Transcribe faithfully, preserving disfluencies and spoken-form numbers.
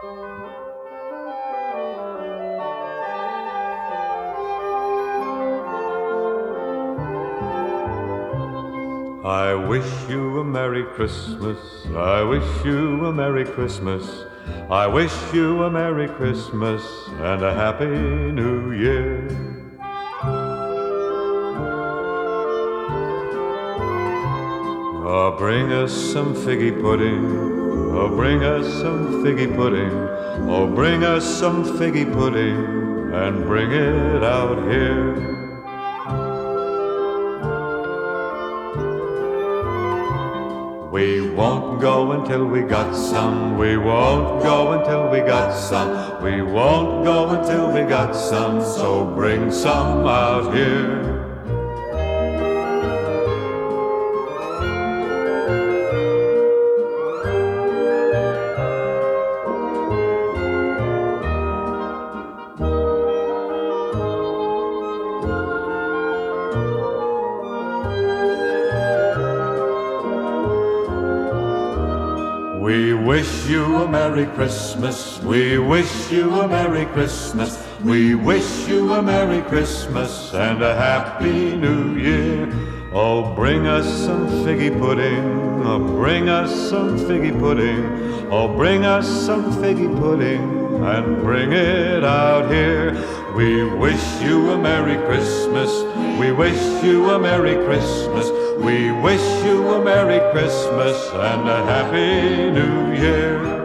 I wish you a Merry Christmas, I wish you a Merry Christmas, I wish you a Merry Christmas and a Happy New Year. Oh, bring us some figgy pudding, oh, bring us some figgy pudding, oh, bring us some figgy pudding and bring it out here. We won't go until we got some, we won't go until we got some, we won't go until we got some, so bring some out here. We wish you a Merry Christmas, we wish you a Merry Christmas, we wish you a Merry Christmas and a Happy New Year. Oh, bring us some figgy pudding, oh, bring us some figgy pudding, oh, bring us some figgy pudding and bring it out here. We wish you a Merry Christmas, we wish you a Merry Christmas, we wish you a Merry Christmas and a Happy New Year.